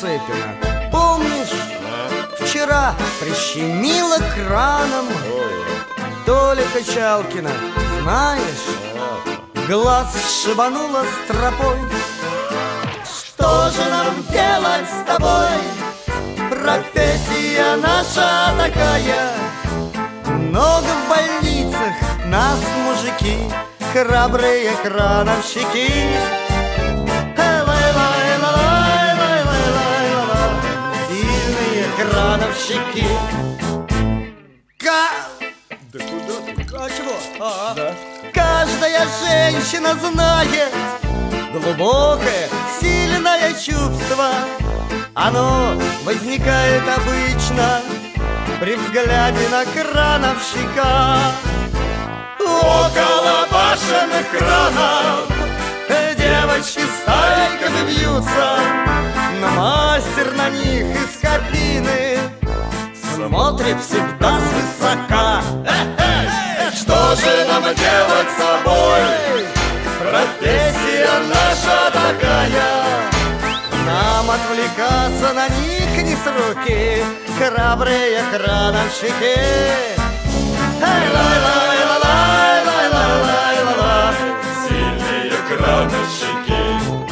Цыпина. Помнишь, вчера прищемила краном Толя Качалкина, знаешь? Глаз шибанула стропой. Что же нам делать с тобой? Профессия наша такая. Много в больницах нас мужики, храбрые крановщики. Сильные крановщики. Да куда ты? А чего? Да. Каждая женщина знает глубокое, сильное чувство. Оно возникает обычно при взгляде на крановщика. Около башенных кранов девочки стайками бьются, но мастер на них из кабины смотрит всегда свысока. Что же нам делать с собой? Профессия наша такая. Нам отвлекаться на них не с руки, храбрые крановщики. Сильные крановщики.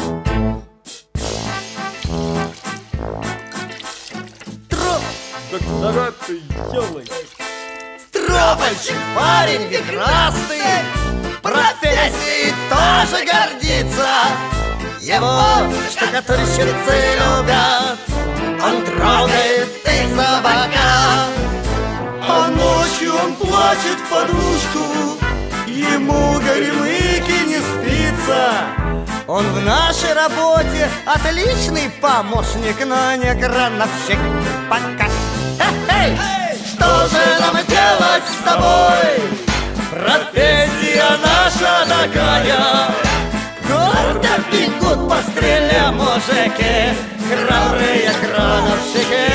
Да куда ты, ёлы? Стропольщик, парень прекрасный, профессией тоже гордится. Его штукатурщицы любят, он трогает их за бока. А ночью он плачет в подушку, ему горемыки не спится. Он в нашей работе отличный помощник, но не крановщик пока. Эй! Что же нам делать с тобой? Профессия наша такая. Гордо бегут по стреле мужики, храбрые крановщики.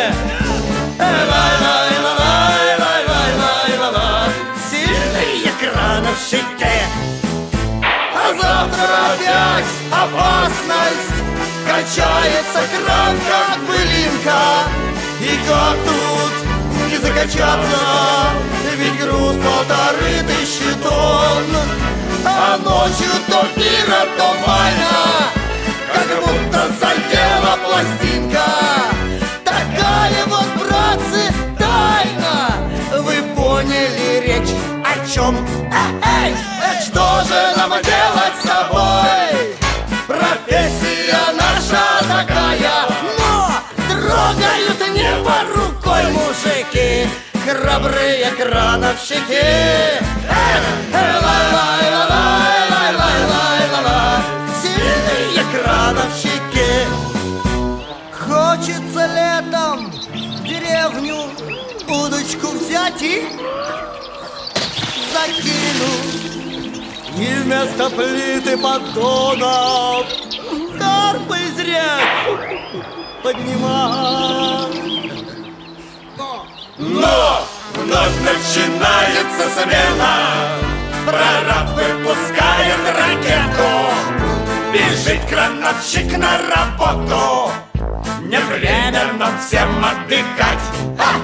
Сильные крановщики. А завтра опять опасность. Качается кран, как былинка. И как тут не закачаться? Ведь груз 1500 тонн. А ночью то мира, то майна, как будто задела пластинка. Такая вот, братцы, тайна. Вы поняли речь о чем? Эй, что же нам делать с собой? Профессия наша такая. Но трогают небо рукой мужики, храбрые крановщики. Сильные крановщики. Хочется летом в деревню удочку взять и закинуть. И вместо плиты поддонов карпы зря поднимать. Но вновь начинается смена. Прораб выпускает ракету. Бежит крановщик на работу. Не время нам всем отдыхать.